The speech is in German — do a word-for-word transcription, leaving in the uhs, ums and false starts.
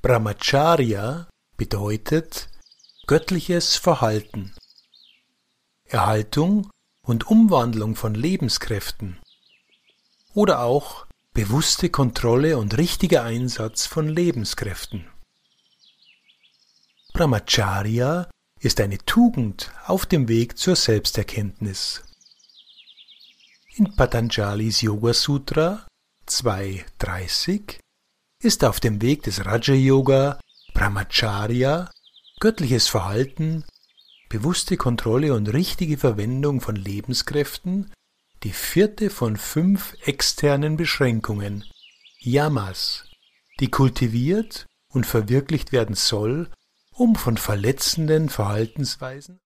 Brahmacharya bedeutet göttliches Verhalten, Erhaltung und Umwandlung von Lebenskräften oder auch bewusste Kontrolle und richtiger Einsatz von Lebenskräften. Brahmacharya ist eine Tugend auf dem Weg zur Selbsterkenntnis. In Patanjalis Yoga Sutra zwei Punkt dreißig ist auf dem Weg des Raja Yoga Brahmacharya, göttliches Verhalten, bewusste Kontrolle und richtige Verwendung von Lebenskräften die vierte von fünf externen Beschränkungen, Yamas, die kultiviert und verwirklicht werden soll, um von verletzenden Verhaltensweisen